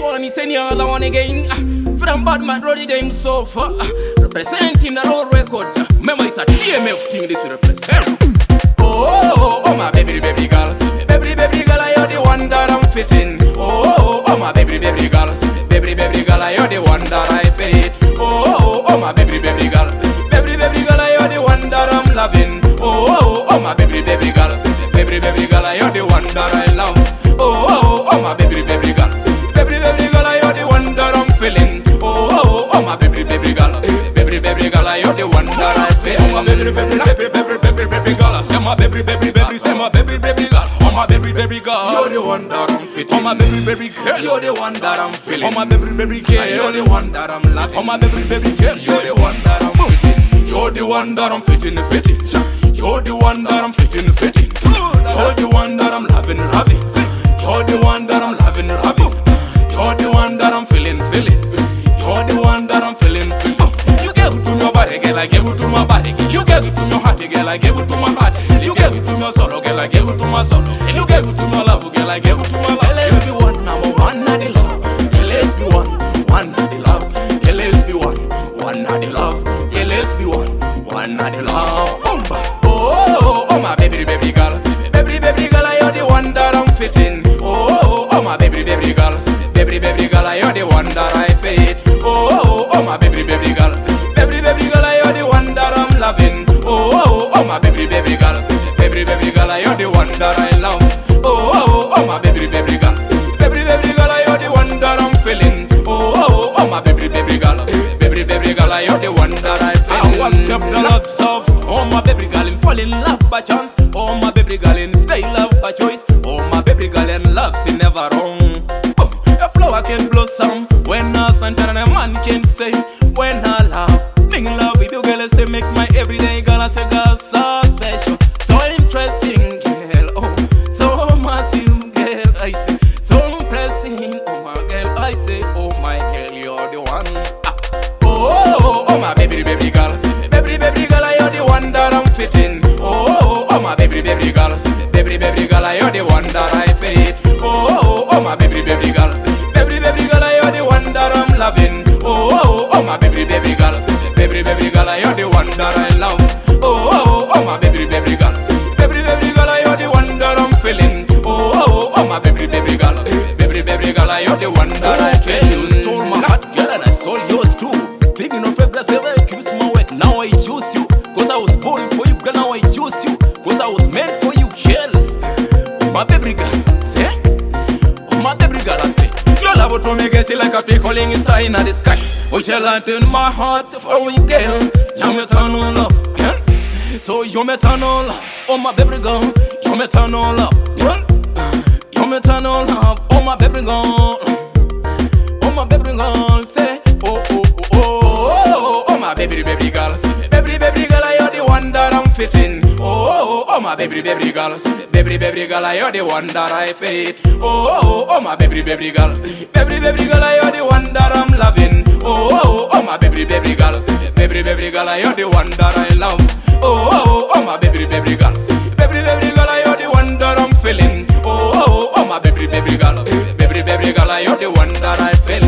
one, he send the other one again. From Badman Roddy game so far. Representing the road records. Remember it's a TMF thing this represent. Oh, my baby girls. Baby girl, you're the one that I'm fitting. Oh, my baby girls. Baby girl, you're the one that I fit. Oh, my baby girl. Baby girl, you're the one that I'm loving. Oh, my baby girl. Baby girl, you're the one that I love. Oh, my baby girl. Baby girl, you're the one that I'm feeling. Oh, my baby girl. Baby girl, you're the one that I feel. Oh, my baby girl. Say my baby, say my baby girl. Oh, my baby girl. You're the one that I'm fitting. Oh, my baby girl. You're the one that I'm feeling. Oh, my baby girl. You're the one that I'm loving. Oh, my baby girl. You're the one that I'm fitting. You're the one that I'm fitting. You're the one that I'm fitting. You're the one that I'm loving. You're the one that I'm loving. You're the one that I'm feeling. You're the one that I'm feeling. You gave it to my body, girl, I gave it to my body. You gave it to my heart, girl, I gave it to my heart. You gave it to my soul, girl, I gave it to my soul. And you gave it to my love, girl, I gave it to my love. Let's be one, number one, not the love. Let's be one not the love. Let's be one not the love. Let's be one not the love. Oh, my baby girl. Baby girl, you're the one that I'm fitting. Oh, my baby girl. Baby girl, you're the one that I fit. Oh, my baby girl. Baby girl, you're the one that I'm loving. Oh, my baby girl. Baby girl, you're the one that I love. Oh, my baby girl. Baby girl, you're the one that I'm feeling. Oh, my baby girl. Baby girl, you're the one that I feel. I accept the love of. Oh, my baby girl, in fall in love by chance. Oh, my baby girl, in stay love by choice. Oh, my baby girl, in love, she never wrong. A flower can blossom when a sunshine and a man can say when I love. Being in love with you, girl, I say makes my everyday girl. I say girl, so special, so interesting, girl. Oh, so massive, girl. I say so impressing. Oh my girl, I say oh my girl, you're the one. Oh, my baby girl. Baby girl, you're the one that I'm fitting. Oh, my baby girl. Baby girl, you're the one that I fit. Oh, my baby girl. Baby girl, you're the one that I'm loving. Oh, my baby girl. Baby girl, you're the one that I love. Oh, my baby girl. Baby girl, you're the one that I'm feeling. Oh, my baby girl. Baby girl, you're the one that I feel. You stole my heart, girl, and I stole yours too. Thinking of every seven, accuse my work. Now I choose you, cause I was born for you, girl. Now I choose you, cause I was meant for you, girl. My baby girl, say. My baby girl, I say. Your love to me get it like a twinkling star in the sky. Which you light in my heart for you, girl. Now me turn on love, girl. So you me turn on love, oh my baby girl. You me turn on love, girl. You me turn on love, oh my baby girl. Oh my baby girl, say. Oh, my baby girl. Baby girl, you're the one that I'm fitting. Oh, my baby girl. Baby girl, you're the one that I fit. Oh, my baby girl. Baby girl, you're the one that I'm loving. Oh, my baby girl. Baby girl, you're the one that I love. Oh, my baby girl. Baby girl, you're the one that I'm feeling. Oh, my baby girl. Baby girl, you're the one that I feel.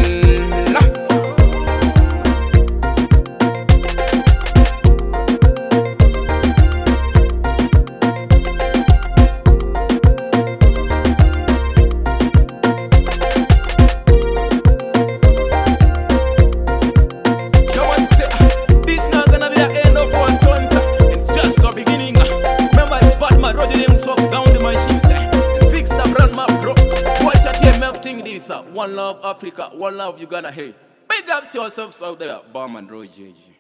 One love Africa, one love Uganda. Hey, big ups yourselves out there, Badman Roddy.